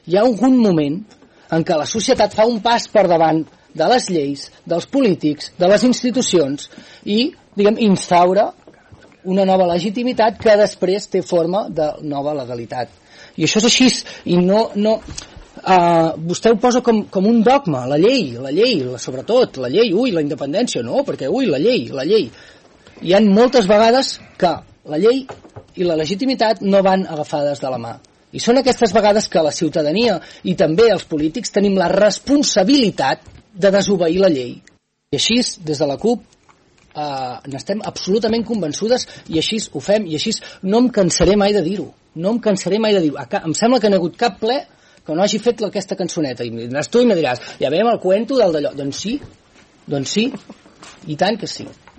Hi ha algun moment en què la societat fa un pas per davant de les lleis, dels polítics, de les institucions i, diguem, instaura una nova legitimitat que després té forma de nova legalitat. I això és així, i vostè ho posa com un dogma, la llei, sobretot, la llei, la independència, no, perquè, la llei. Hi ha moltes vegades que la llei i la legitimitat no van agafades de la mà. I són aquestes vegades que la ciutadania i també els polítics tenim la responsabilitat de desobeir la llei. I així, des de la CUP, n'estem absolutament convençudes i així ho fem, i així no em cansaré mai de dir-ho. Em sembla que no hi ha hagut cap ple que no hagi fet aquesta cançoneta. I vindràs tu i me diràs, ja veiem el cuento del d'allò. Doncs sí, i tant que sí.